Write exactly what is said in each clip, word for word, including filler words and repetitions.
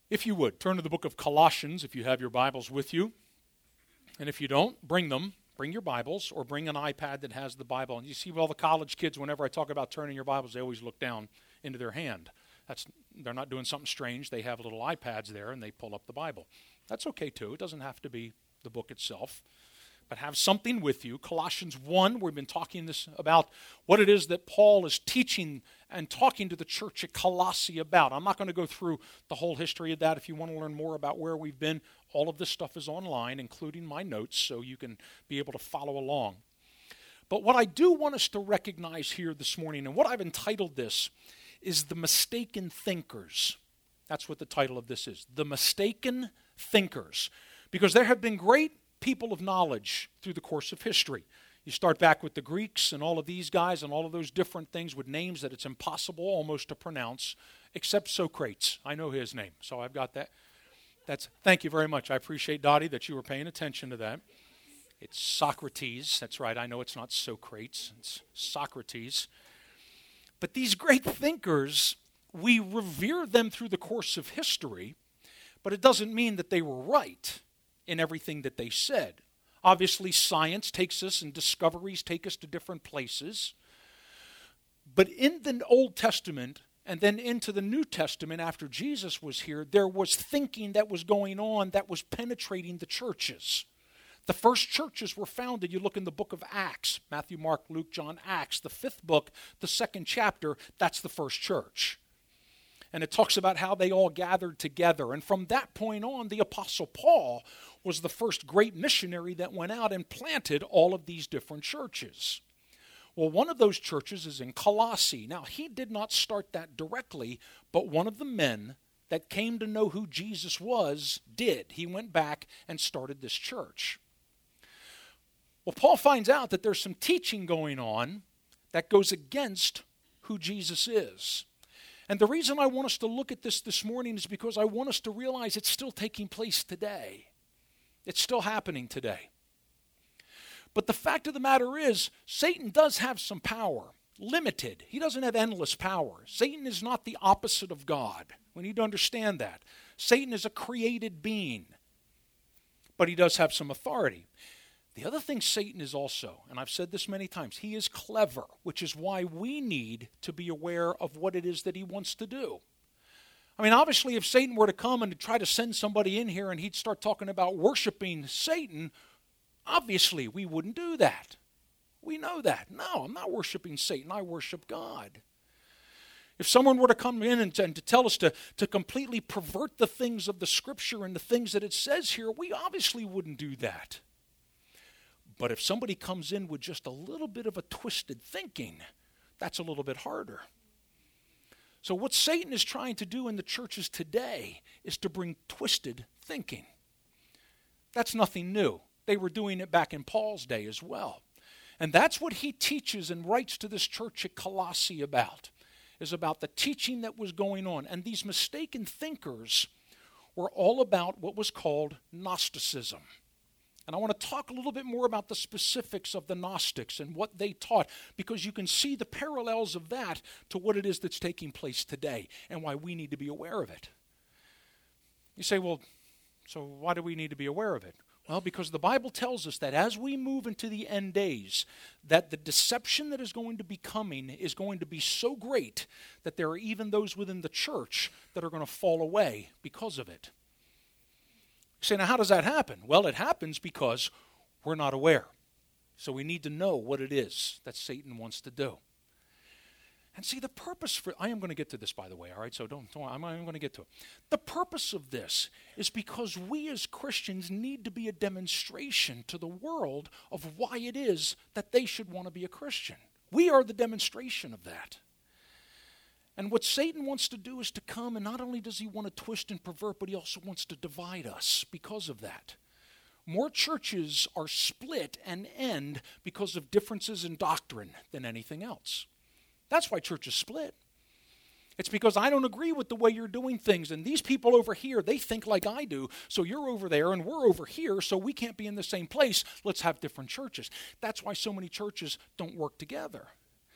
If you would, turn to the book of Colossians if you have your Bibles with you. And if you don't, bring them. Bring your Bibles or bring an iPad that has the Bible. And you see all the college kids, whenever I talk about turning your Bibles, they always look down into their hand. That's they're not doing something strange. They have little iPads there and they pull up the Bible. That's okay too. It doesn't have to be the book itself. But have something with you. Colossians one, we've been talking this about what it is that Paul is teaching and talking to the church at Colossae about. I'm not going to go through the whole history of that. If you want to learn more about where we've been, all of this stuff is online, including my notes, so you can be able to follow along. But what I do want us to recognize here this morning, and what I've entitled this, is The Mistaken Thinkers. That's what the title of this is. The Mistaken Thinkers. Because there have been great people of knowledge through the course of history. You start back with the Greeks and all of these guys and all of those different things with names that it's impossible almost to pronounce, except Socrates. I know his name, so I've got that. That's. Thank you very much. I appreciate, Dottie, that you were paying attention to that. It's Socrates. That's right. I know it's not Socrates. It's Socrates. But these great thinkers, we revere them through the course of history, but it doesn't mean that they were right in everything that they said. Obviously, science takes us and discoveries take us to different places. But in the Old Testament and then into the New Testament after Jesus was here, there was thinking that was going on that was penetrating the churches. The first churches were founded, you look in the book of Acts, Matthew, Mark, Luke, John, Acts, the fifth book, the second chapter, that's the first church. And it talks about how they all gathered together. And from that point on, the Apostle Paul was the first great missionary that went out and planted all of these different churches. Well, one of those churches is in Colossae. Now, he did not start that directly, but one of the men that came to know who Jesus was did. He went back and started this church. Well, Paul finds out that there's some teaching going on that goes against who Jesus is. And the reason I want us to look at this this morning is because I want us to realize it's still taking place today. It's still happening today. But the fact of the matter is, Satan does have some power, limited. He doesn't have endless power. Satan is not the opposite of God. We need to understand that. Satan is a created being, but he does have some authority. The other thing Satan is also, and I've said this many times, he is clever, which is why we need to be aware of what it is that he wants to do. I mean, obviously, if Satan were to come and to try to send somebody in here and he'd start talking about worshiping Satan, obviously we wouldn't do that. We know that. No, I'm not worshiping Satan. I worship God. If someone were to come in and, and to tell us to, to completely pervert the things of the Scripture and the things that it says here, we obviously wouldn't do that. But if somebody comes in with just a little bit of a twisted thinking, that's a little bit harder. So what Satan is trying to do in the churches today is to bring twisted thinking. That's nothing new. They were doing it back in Paul's day as well. And that's what he teaches and writes to this church at Colossae about, is about the teaching that was going on. And these mistaken thinkers were all about what was called Gnosticism. And I want to talk a little bit more about the specifics of the Gnostics and what they taught, because you can see the parallels of that to what it is that's taking place today and why we need to be aware of it. You say, well, so why do we need to be aware of it? Well, because the Bible tells us that as we move into the end days, that the deception that is going to be coming is going to be so great that there are even those within the church that are going to fall away because of it. You say, now how does that happen? Well, it happens because we're not aware. So we need to know what it is that Satan wants to do. And see, the purpose for, I am going to get to this, by the way, all right? So don't, don't I'm, I'm going to get to it. The purpose of this is because we as Christians need to be a demonstration to the world of why it is that they should want to be a Christian. We are the demonstration of that. And what Satan wants to do is to come, and not only does he want to twist and pervert, but he also wants to divide us because of that. More churches are split and end because of differences in doctrine than anything else. That's why churches split. It's because I don't agree with the way you're doing things, and these people over here, they think like I do, so you're over there and we're over here, so we can't be in the same place. Let's have different churches. That's why so many churches don't work together.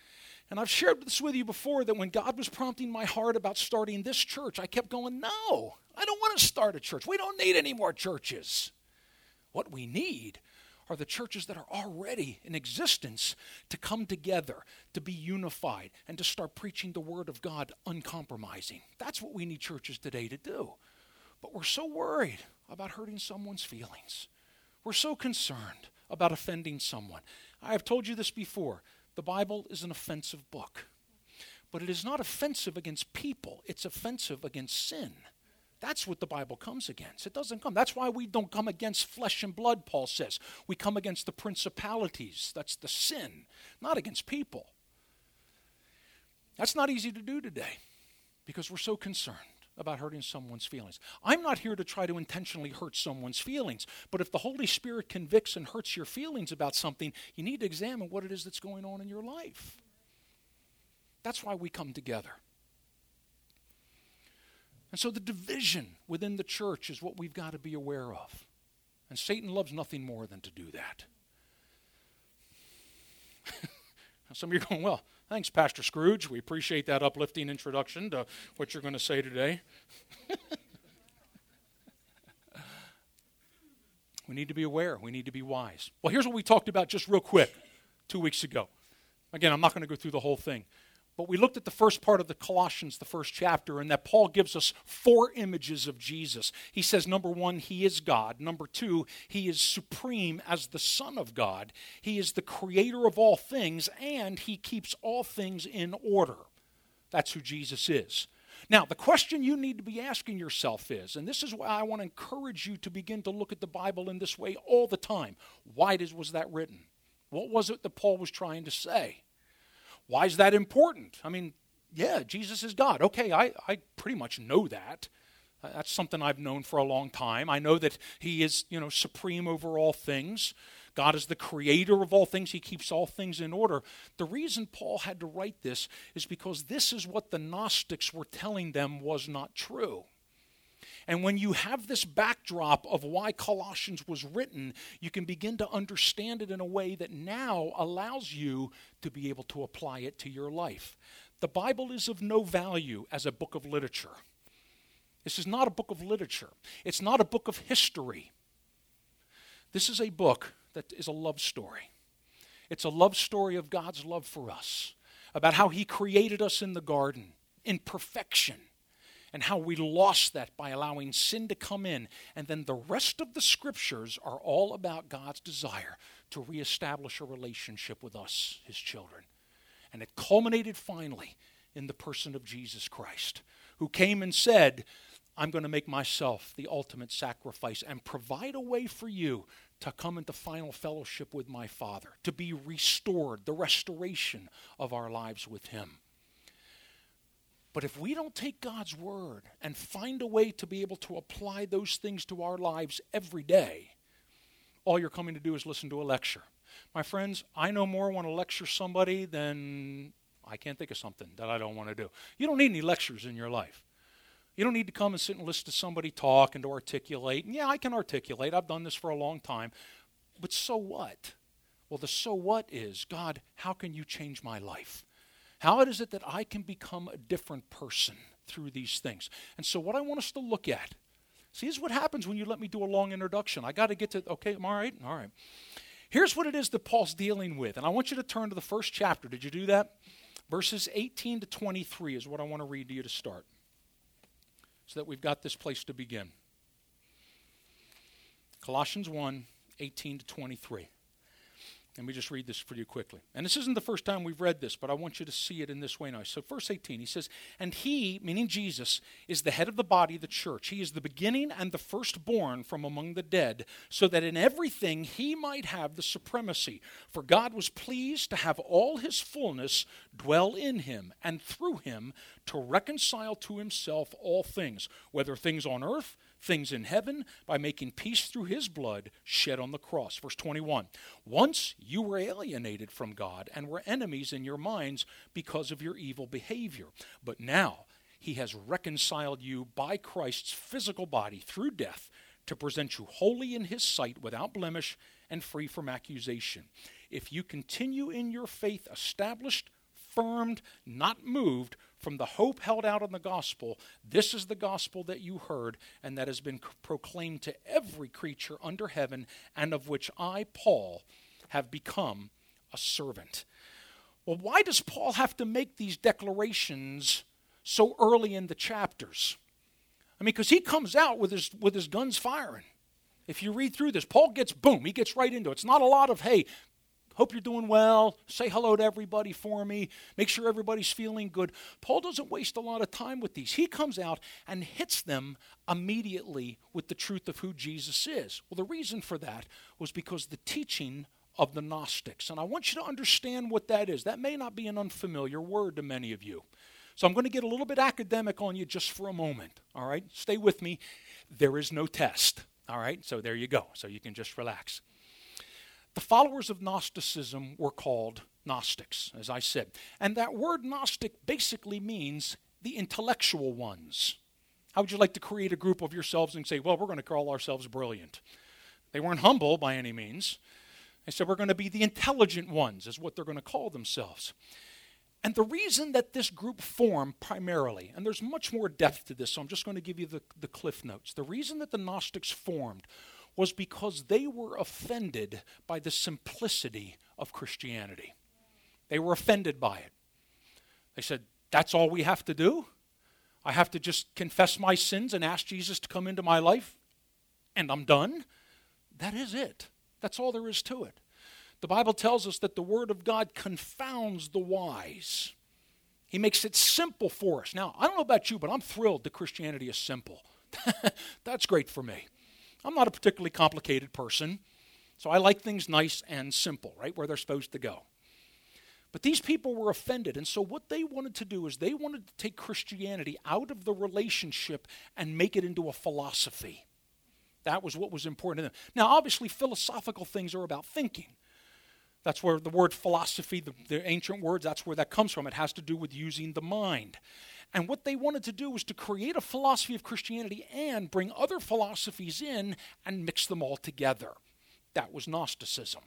And I've shared this with you before, that when God was prompting my heart about starting this church, I kept going, no, I don't want to start a church. We don't need any more churches. What we need are the churches that are already in existence to come together, to be unified, and to start preaching the Word of God uncompromising. That's what we need churches today to do. But we're so worried about hurting someone's feelings. We're so concerned about offending someone. I have told you this before. The Bible is an offensive book. But it is not offensive against people. It's offensive against sin. That's what the Bible comes against. It doesn't come. That's why we don't come against flesh and blood, Paul says. We come against the principalities. That's the sin, not against people. That's not easy to do today because we're so concerned about hurting someone's feelings. I'm not here to try to intentionally hurt someone's feelings, but if the Holy Spirit convicts and hurts your feelings about something, you need to examine what it is that's going on in your life. That's why we come together. And so the division within the church is what we've got to be aware of. And Satan loves nothing more than to do that. Some of you are going, well, thanks, Pastor Scrooge. We appreciate that uplifting introduction to what you're going to say today. We need to be aware. We need to be wise. Well, here's what we talked about just real quick two weeks ago. Again, I'm not going to go through the whole thing. But we looked at the first part of the Colossians, the first chapter, and that Paul gives us four images of Jesus. He says, number one, he is God. Number two, he is supreme as the Son of God. He is the creator of all things, and he keeps all things in order. That's who Jesus is. Now, the question you need to be asking yourself is, and this is why I want to encourage you to begin to look at the Bible in this way all the time. Why does, was that written? What was it that Paul was trying to say? Why is that important? I mean, yeah, Jesus is God. Okay, I, I pretty much know that. Uh, that's something I've known for a long time. I know that he is, you know, supreme over all things. God is the creator of all things. He keeps all things in order. The reason Paul had to write this is because this is what the Gnostics were telling them was not true. And when you have this backdrop of why Colossians was written, you can begin to understand it in a way that now allows you to be able to apply it to your life. The Bible is of no value as a book of literature. This is not a book of literature. It's not a book of history. This is a book that is a love story. It's a love story of God's love for us, about how he created us in the garden in perfection, and how we lost that by allowing sin to come in. And then the rest of the scriptures are all about God's desire to reestablish a relationship with us, his children. And it culminated finally in the person of Jesus Christ, who came and said, I'm going to make myself the ultimate sacrifice and provide a way for you to come into final fellowship with my Father, to be restored, the restoration of our lives with him. But if we don't take God's word and find a way to be able to apply those things to our lives every day, all you're coming to do is listen to a lecture. My friends, I no more want to lecture somebody than I can't think of something that I don't want to do. You don't need any lectures in your life. You don't need to come and sit and listen to somebody talk and to articulate. And yeah, I can articulate. I've done this for a long time. But so what? Well, the so what is, God, how can you change my life? How is it that I can become a different person through these things? And so what I want us to look at, see, this is what happens when you let me do a long introduction. I got to get to, okay, am I all right? All right. Here's what it is that Paul's dealing with. And I want you to turn to the first chapter. Did you do that? Verses eighteen to twenty-three is what I want to read to you to start, so that we've got this place to begin. Colossians one, eighteen to twenty-three. Let me just read this for you quickly. And this isn't the first time we've read this, but I want you to see it in this way now. So verse eighteen, he says, and he, meaning Jesus, is the head of the body, the church. He is the beginning and the firstborn from among the dead, so that in everything he might have the supremacy. For God was pleased to have all his fullness dwell in him, and through him to reconcile to himself all things, whether things on earth, things in heaven, by making peace through his blood shed on the cross. Verse twenty-one, once you were alienated from God and were enemies in your minds because of your evil behavior. But now he has reconciled you by Christ's physical body through death to present you holy in his sight without blemish and free from accusation. If you continue in your faith established confirmed, not moved from the hope held out in the gospel. This is the gospel that you heard and that has been proclaimed to every creature under heaven, and of which I, Paul, have become a servant. Well, why does Paul have to make these declarations so early in the chapters? I mean, because he comes out with his with his guns firing. If you read through this, Paul gets, boom, he gets right into it. It's not a lot of, hey, hope you're doing well, say hello to everybody for me, make sure everybody's feeling good. Paul doesn't waste a lot of time with these. He comes out and hits them immediately with the truth of who Jesus is. Well, the reason for that was because the teaching of the Gnostics. And I want you to understand what that is. That may not be an unfamiliar word to many of you. So I'm going to get a little bit academic on you just for a moment, all right? Stay with me. There is no test, all right? So there you go. So you can just relax. The followers of Gnosticism were called Gnostics, as I said. And that word Gnostic basically means the intellectual ones. How would you like to create a group of yourselves and say, well, we're going to call ourselves brilliant? They weren't humble by any means. They said we're going to be the intelligent ones, is what they're going to call themselves. And the reason that this group formed primarily, and there's much more depth to this, so I'm just going to give you the, the cliff notes. The reason that the Gnostics formed was because they were offended by the simplicity of Christianity. They were offended by it. They said, that's all we have to do? I have to just confess my sins and ask Jesus to come into my life, and I'm done? That is it. That's all there is to it. The Bible tells us that the Word of God confounds the wise. He makes it simple for us. Now, I don't know about you, but I'm thrilled that Christianity is simple. That's great for me. I'm not a particularly complicated person, so I like things nice and simple, right where they're supposed to go. But these people were offended, and so what they wanted to do is they wanted to take Christianity out of the relationship and make it into a philosophy. That was what was important to them. Now, obviously, philosophical things are about thinking. That's where the word philosophy, the, the ancient words, that's where that comes from. It has to do with using the mind. And what they wanted to do was to create a philosophy of Christianity and bring other philosophies in and mix them all together. That was Gnosticism.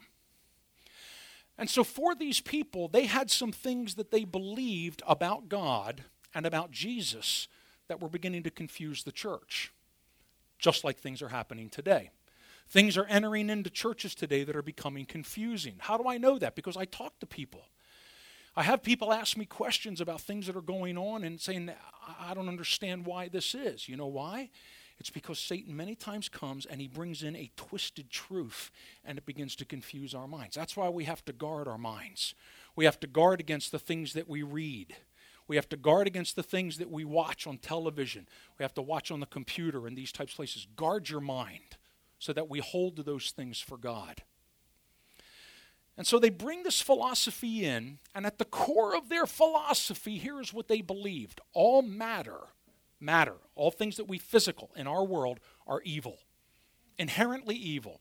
And so for these people, they had some things that they believed about God and about Jesus that were beginning to confuse the church, just like things are happening today. Things are entering into churches today that are becoming confusing. How do I know that? Because I talk to people. I have people ask me questions about things that are going on and saying, I don't understand why this is. You know why? It's because Satan many times comes and he brings in a twisted truth and it begins to confuse our minds. That's why we have to guard our minds. We have to guard against the things that we read. We have to guard against the things that we watch on television. We have to watch on the computer and these types of places. Guard your mind so that we hold to those things for God. And so they bring this philosophy in, and at the core of their philosophy, here's what they believed. All matter, matter, all things that we physical in our world are evil, inherently evil.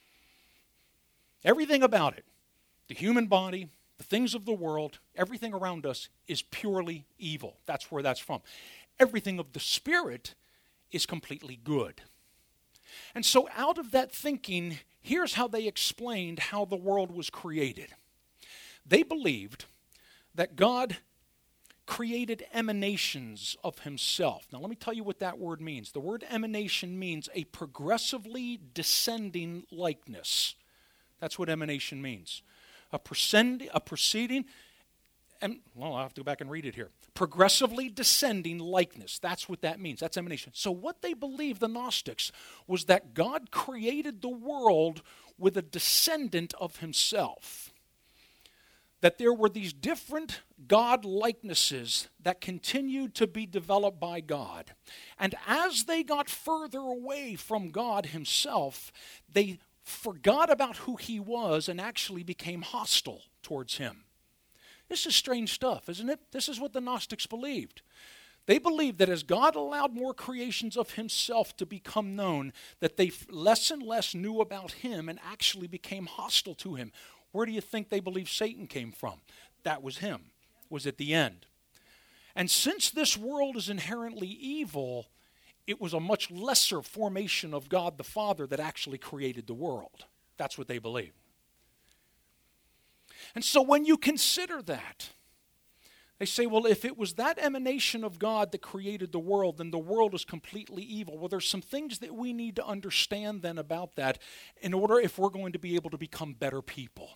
Everything about it, the human body, the things of the world, everything around us is purely evil. That's where that's from. Everything of the spirit is completely good. And so out of that thinking, here's how they explained how the world was created. They believed that God created emanations of himself. Now let me tell you what that word means. The word emanation means a progressively descending likeness. That's what emanation means. A, prescend- a proceeding, and well, I'll have to go back and read it here. Progressively descending likeness. That's what that means. That's emanation. So what they believed, the Gnostics, was that God created the world with a descendant of himself. That there were these different God likenesses that continued to be developed by God. And as they got further away from God himself, they forgot about who he was and actually became hostile towards him. This is strange stuff, isn't it? This is what the Gnostics believed. They believed that as God allowed more creations of himself to become known, that they less and less knew about him and actually became hostile to him. Where do you think they believe Satan came from? That was him, was at the end. And since this world is inherently evil, it was a much lesser formation of God the Father that actually created the world. That's what they believed. And so when you consider that, They say, well, if it was that emanation of God that created the world, then the world is completely evil. Well, there's some things that we need to understand then about that in order if we're going to be able to become better people.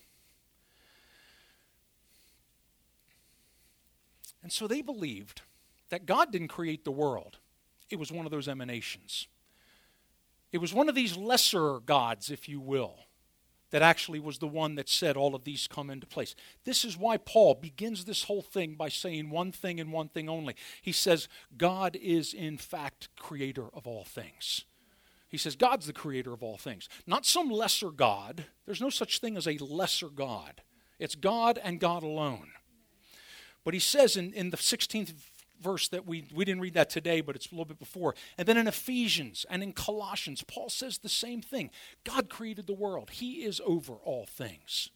And so they believed that God didn't create the world. It was one of those emanations. It was one of these lesser gods, if you will, that actually was the one that said all of these come into place. This is why Paul begins this whole thing by saying one thing and one thing only. He says, God is in fact creator of all things. He says, God's the creator of all things. Not some lesser God. There's no such thing as a lesser God. It's God and God alone. But he says in, in the sixteenth verse that we, we didn't read that today, but it's a little bit before. And then in Ephesians and in Colossians, Paul says the same thing. God created the world. He is over all things.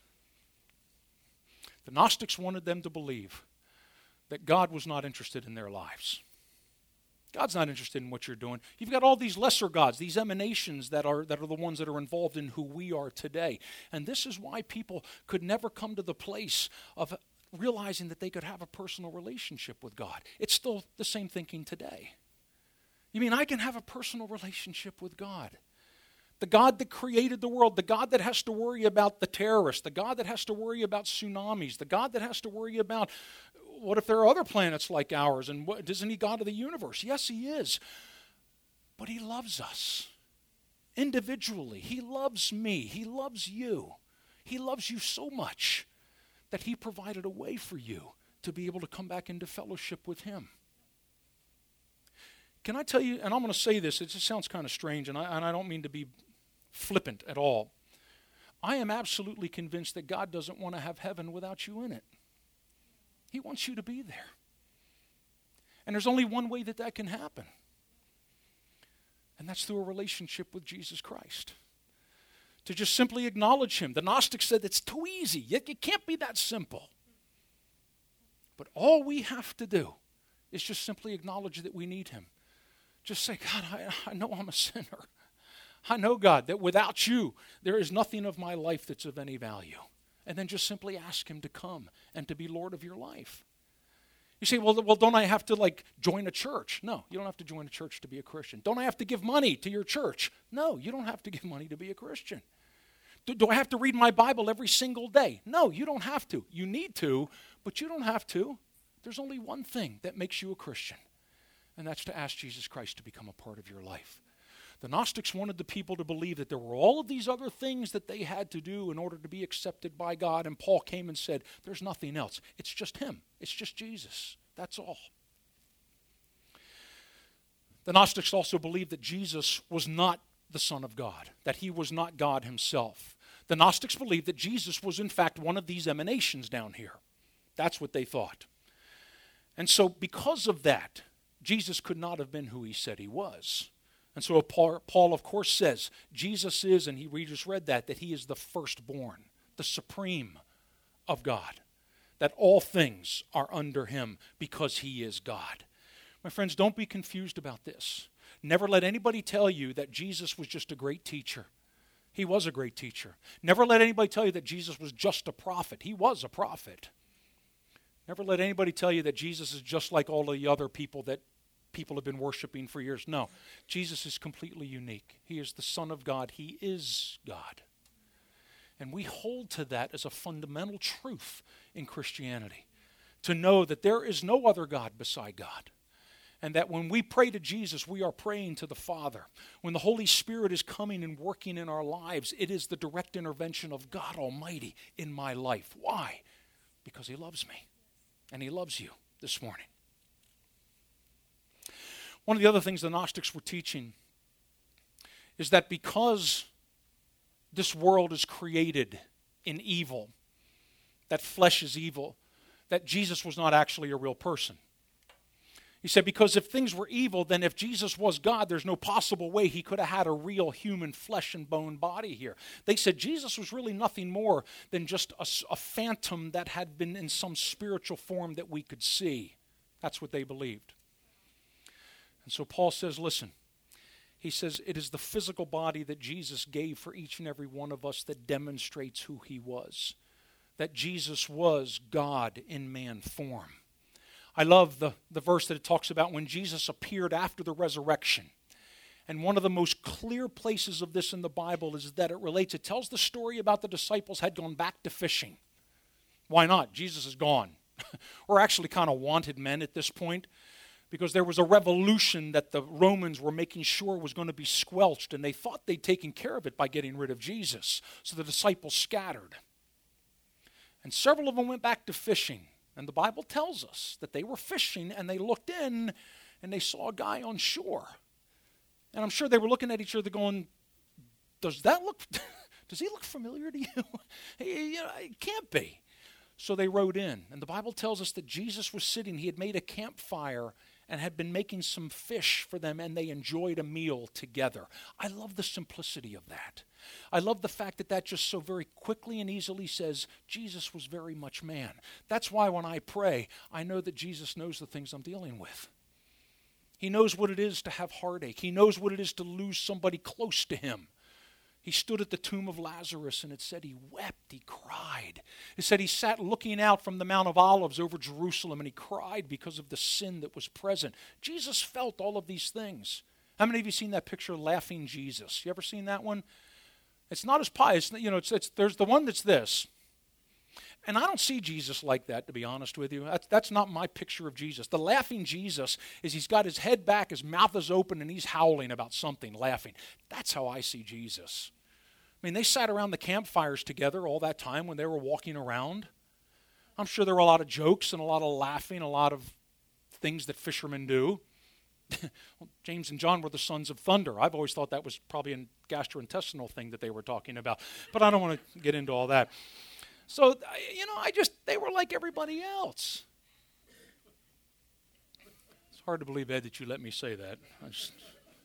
The Gnostics wanted them to believe that God was not interested in their lives. God's not interested in what you're doing. You've got all these lesser gods, these emanations that are, that are the ones that are involved in who we are today. And this is why people could never come to the place of realizing that they could have a personal relationship with God. It's still the same thinking today. You mean I can have a personal relationship with God? The God that created the world, the God that has to worry about the terrorists, the God that has to worry about tsunamis, the God that has to worry about what if there are other planets like ours, and what, isn't he God of the universe? Yes, he is. But he loves us individually. He loves me. He loves you. He loves you so much that he provided a way for you to be able to come back into fellowship with him. Can I tell you, and I'm going to say this, it just sounds kind of strange, and I, and I don't mean to be flippant at all. I am absolutely convinced that God doesn't want to have heaven without you in it. He wants you to be there. And there's only one way that that can happen. And that's through a relationship with Jesus Christ. To just simply acknowledge him. The Gnostics said it's too easy. It, it can't be that simple. But all we have to do is just simply acknowledge that we need him. Just say, God, I, I know I'm a sinner. I know, God, that without you, there is nothing of my life that's of any value. And then just simply ask him to come and to be Lord of your life. You say, well, well, don't I have to, like, join a church? No, you don't have to join a church to be a Christian. Don't I have to give money to your church? No, you don't have to give money to be a Christian. Do, do I have to read my Bible every single day? No, you don't have to. You need to, but you don't have to. There's only one thing that makes you a Christian, and that's to ask Jesus Christ to become a part of your life. The Gnostics wanted the people to believe that there were all of these other things that they had to do in order to be accepted by God, and Paul came and said, there's nothing else. It's just him. It's just Jesus. That's all. The Gnostics also believed that Jesus was not the Son of God, that he was not God himself. The Gnostics believed that Jesus was in fact one of these emanations down here. That's what they thought. And so because of that, Jesus could not have been who he said he was. And so Paul, of course, says Jesus is, and he, we just read that, that he is the firstborn, the supreme of God, that all things are under him because he is God. My friends, don't be confused about this. Never let anybody tell you that Jesus was just a great teacher. He was a great teacher. Never let anybody tell you that Jesus was just a prophet. He was a prophet. Never let anybody tell you that Jesus is just like all the other people that people have been worshiping for years. No, Jesus is completely unique. He is the Son of God. He is God. And we hold to that as a fundamental truth in Christianity, to know that there is no other God beside God. And that when we pray to Jesus, we are praying to the Father. When the Holy Spirit is coming and working in our lives, it is the direct intervention of God Almighty in my life. Why? Because he loves me. And he loves you this morning. One of the other things the Gnostics were teaching is that because this world is created in evil, that flesh is evil, that Jesus was not actually a real person. He said, because if things were evil, then if Jesus was God, there's no possible way he could have had a real human flesh and bone body here. They said Jesus was really nothing more than just a, a phantom that had been in some spiritual form that we could see. That's what they believed. And so Paul says, listen, he says, it is the physical body that Jesus gave for each and every one of us that demonstrates who he was. That Jesus was God in man form. I love the, the verse that it talks about when Jesus appeared after the resurrection. And one of the most clear places of this in the Bible is that it relates, it tells the story about the disciples had gone back to fishing. Why not? Jesus is gone. We're actually kind of wanted men at this point because there was a revolution that the Romans were making sure was going to be squelched, and they thought they'd taken care of it by getting rid of Jesus. So the disciples scattered. And several of them went back to fishing. And the Bible tells us that they were fishing and they looked in and they saw a guy on shore. And I'm sure they were looking at each other going, does that look, does he look familiar to you? You know, it can't be. So they rowed in. And the Bible tells us that Jesus was sitting, he had made a campfire and had been making some fish for them, and they enjoyed a meal together. I love the simplicity of that. I love the fact that that just so very quickly and easily says Jesus was very much man. That's why when I pray, I know that Jesus knows the things I'm dealing with. He knows what it is to have heartache. He knows what it is to lose somebody close to him. He stood at the tomb of Lazarus, and it said he wept, he cried. It said he sat looking out from the Mount of Olives over Jerusalem, and he cried because of the sin that was present. Jesus felt all of these things. How many of you seen that picture, Laughing Jesus? You ever seen that one? It's not as pious. You know, it's, it's, there's the one that's this. And I don't see Jesus like that, to be honest with you. That's, that's not my picture of Jesus. The laughing Jesus is he's got his head back, his mouth is open, and he's howling about something, laughing. That's how I see Jesus. I mean, they sat around the campfires together all that time when they were walking around. I'm sure there were a lot of jokes and a lot of laughing, a lot of things that fishermen do. Well, James and John were the sons of thunder. I've always thought that was probably a gastrointestinal thing that they were talking about. But I don't want to get into all that. So, you know, I just, they were like everybody else. It's hard to believe, Ed, that you let me say that. I just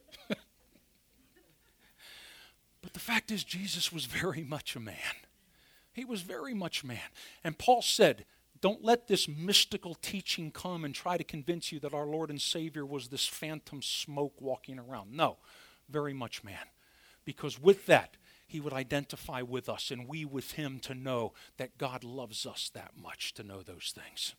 but the fact is, Jesus was very much a man. He was very much man. And Paul said, don't let this mystical teaching come and try to convince you that our Lord and Savior was this phantom smoke walking around. No, very much man. Because with that, he would identify with us and we with him to know that God loves us that much to know those things.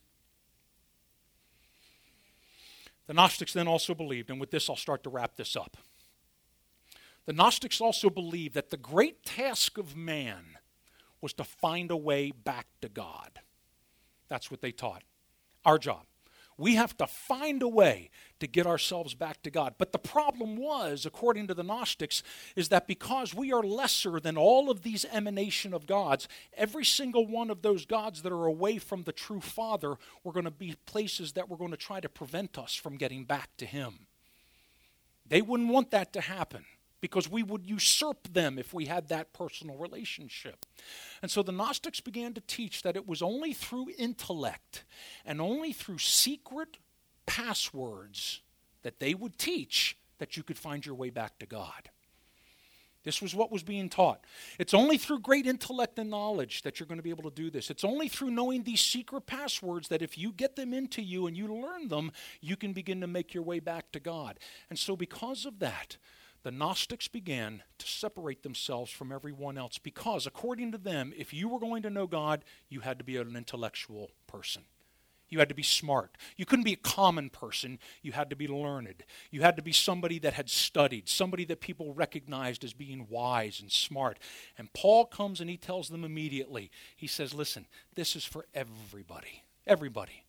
The Gnostics then also believed, and with this I'll start to wrap this up. The Gnostics also believed that the great task of man was to find a way back to God. That's what they taught. Our job. We have to find a way to get ourselves back to God. But the problem was, according to the Gnostics, is that because we are lesser than all of these emanation of gods, every single one of those gods that are away from the true Father were going to be places that were going to try to prevent us from getting back to him. They wouldn't want that to happen, because we would usurp them if we had that personal relationship. And so the Gnostics began to teach that it was only through intellect and only through secret passwords that they would teach that you could find your way back to God. This was what was being taught. It's only through great intellect and knowledge that you're going to be able to do this. It's only through knowing these secret passwords that if you get them into you and you learn them, you can begin to make your way back to God. And so because of that, the Gnostics began to separate themselves from everyone else because, according to them, if you were going to know God, you had to be an intellectual person. You had to be smart. You couldn't be a common person. You had to be learned. You had to be somebody that had studied, somebody that people recognized as being wise and smart. And Paul comes and he tells them immediately, he says, listen, this is for everybody. Everybody.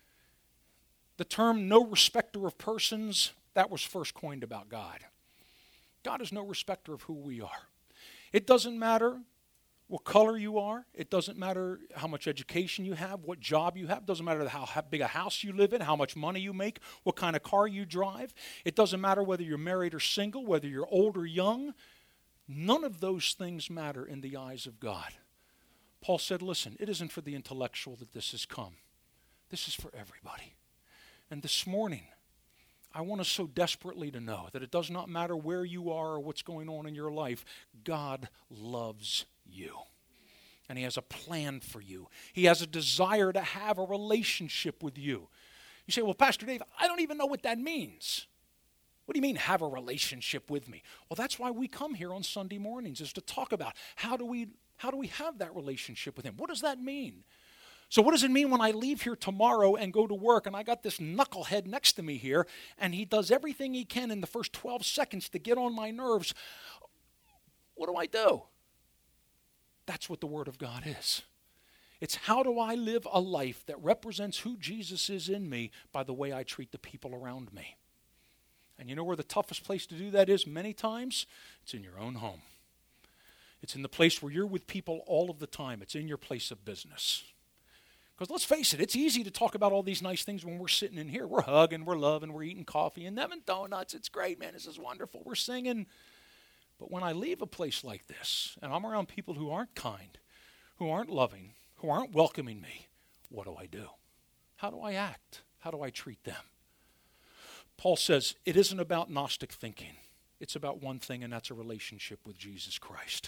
The term no respecter of persons, that was first coined about God. God is no respecter of who we are. It doesn't matter what color you are. It doesn't matter how much education you have, what job you have. It doesn't matter how big a house you live in, how much money you make, what kind of car you drive. It doesn't matter whether you're married or single, whether you're old or young. None of those things matter in the eyes of God. Paul said, listen, it isn't for the intellectual that this has come. This is for everybody. And this morning, I want us so desperately to know that it does not matter where you are or what's going on in your life. God loves you. And he has a plan for you. He has a desire to have a relationship with you. You say, well, Pastor Dave, I don't even know what that means. What do you mean, have a relationship with me? Well, that's why we come here on Sunday mornings, is to talk about how do we, how do we have that relationship with him? What does that mean? So what does it mean when I leave here tomorrow and go to work and I got this knucklehead next to me here and he does everything he can in the first twelve seconds to get on my nerves? What do I do? That's what the Word of God is. It's how do I live a life that represents who Jesus is in me by the way I treat the people around me. And you know where the toughest place to do that is many times? It's in your own home. It's in the place where you're with people all of the time. It's in your place of business. Because let's face it, it's easy to talk about all these nice things when we're sitting in here. We're hugging, we're loving, we're eating coffee and having donuts. It's great, man. This is wonderful. We're singing. But when I leave a place like this and I'm around people who aren't kind, who aren't loving, who aren't welcoming me, what do I do? How do I act? How do I treat them? Paul says it isn't about Gnostic thinking. It's about one thing, and that's a relationship with Jesus Christ.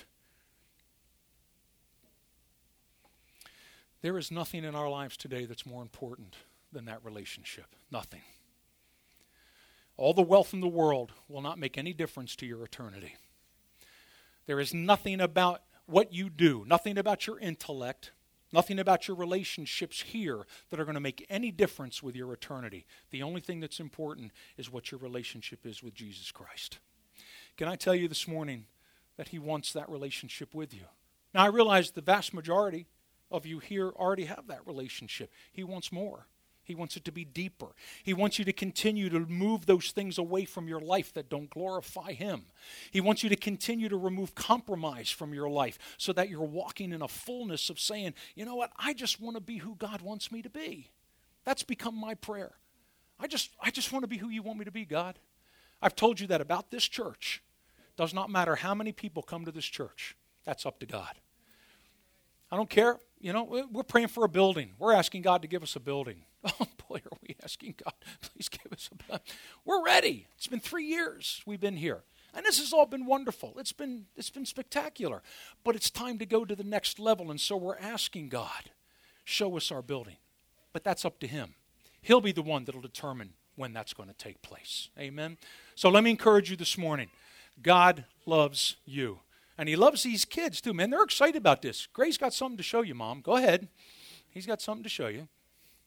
There is nothing in our lives today that's more important than that relationship. Nothing. All the wealth in the world will not make any difference to your eternity. There is nothing about what you do, nothing about your intellect, nothing about your relationships here that are going to make any difference with your eternity. The only thing that's important is what your relationship is with Jesus Christ. Can I tell you this morning that He wants that relationship with you? Now, I realize the vast majority of you here already have that relationship. He wants more. He wants it to be deeper. He wants you to continue to move those things away from your life that don't glorify Him. He wants you to continue to remove compromise from your life so that you're walking in a fullness of saying, you know what, I just want to be who God wants me to be. That's become my prayer. I just, I just want to be who You want me to be, God. I've told you that about this church. Does not matter how many people come to this church. That's up to God. I don't care. You know, we're praying for a building. We're asking God to give us a building. Oh, boy, are we asking God, please give us a building. We're ready. It's been three years we've been here. And this has all been wonderful. It's been, it's been spectacular. But it's time to go to the next level. And so we're asking God, show us our building. But that's up to Him. He'll be the one that will determine when that's going to take place. Amen? So let me encourage you this morning. God loves you. And He loves these kids too, man. They're excited about this. Gray's got something to show you, Mom. Go ahead. He's got something to show you.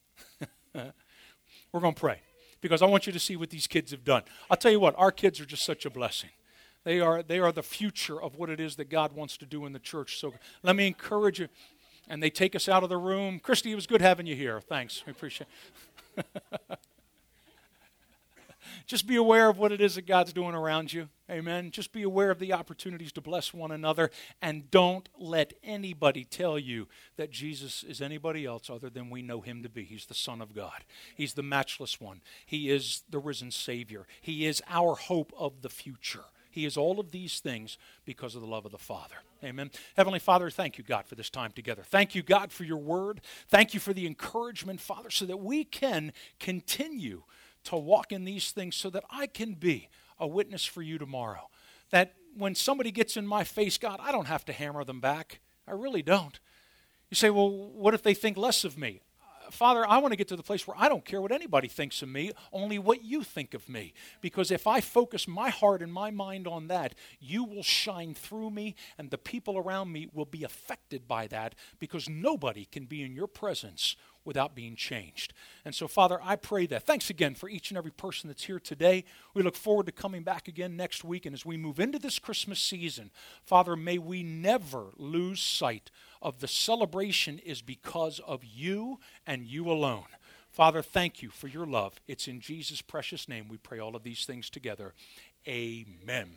We're going to pray because I want you to see what these kids have done. I'll tell you what, our kids are just such a blessing. They are, they are the future of what it is that God wants to do in the church. So let me encourage you. And they take us out of the room. Christy, it was good having you here. Thanks. We appreciate it. Just be aware of what it is that God's doing around you. Amen. Just be aware of the opportunities to bless one another. And don't let anybody tell you that Jesus is anybody else other than we know Him to be. He's the Son of God. He's the matchless one. He is the risen Savior. He is our hope of the future. He is all of these things because of the love of the Father. Amen. Heavenly Father, thank You, God, for this time together. Thank You, God, for Your word. Thank You for the encouragement, Father, so that we can continue to walk in these things so that I can be a witness for You tomorrow. That when somebody gets in my face, God, I don't have to hammer them back. I really don't. You say, well, what if they think less of me? Uh, Father, I want to get to the place where I don't care what anybody thinks of me, only what You think of me. Because if I focus my heart and my mind on that, You will shine through me and the people around me will be affected by that because nobody can be in Your presence without being changed. And so, Father, I pray that. Thanks again for each and every person that's here today. We look forward to coming back again next week. And as we move into this Christmas season, Father, may we never lose sight of the celebration is because of You and You alone. Father, thank You for Your love. It's in Jesus' precious name we pray all of these things together. Amen.